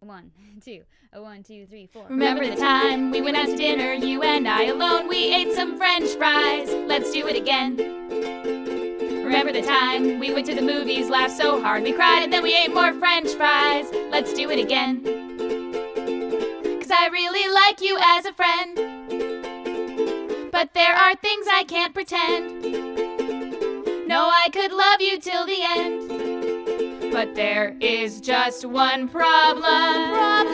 One, two, 1, 2, 3, 4. Remember the time we went out to dinner, you and I alone, we ate some French fries. Let's do it again. Remember the time we went to the movies, laughed so hard we cried, and then we ate more French fries. Let's do it again. 'Cause I really like you as a friend, but there are things I can't pretend. No, I could love you till the end, but there is just one problem.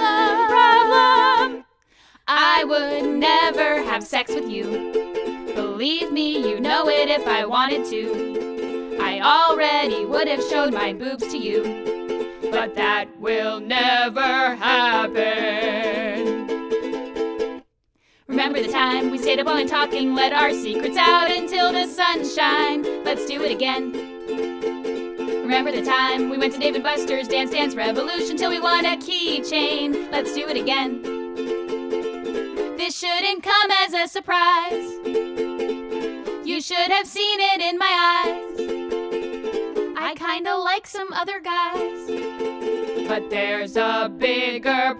I would never have sex with you. Believe me, you know it if I wanted to. I already would have showed my boobs to you, but that will never happen. Remember the time we stayed up all night talking, let our secrets out until the sunshine. Let's do it again. Remember the time we went to Dave & Buster's Dance Dance Revolution till we won a keychain. Let's do it again. This shouldn't come as a surprise. You should have seen it in my eyes. I kinda like some other guys, but there's a bigger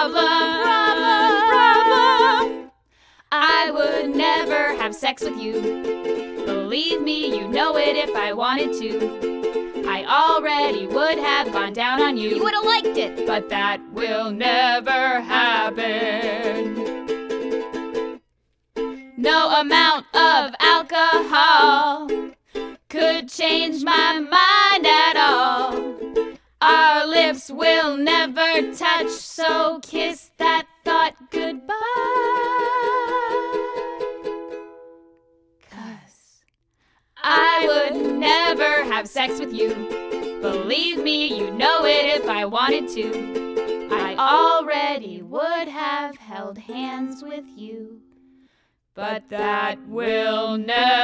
problem. I would never have sex with you. Believe me, you know it if I wanted to. I already would have gone down on you. You would have liked it, but that will never happen. No amount of alcohol could change my mind at all. Our lips will never touch, so kiss that thought goodbye. 'Cause I would never have sex with you. Believe me, you know it if I wanted to. I already would have held hands with you, but that will never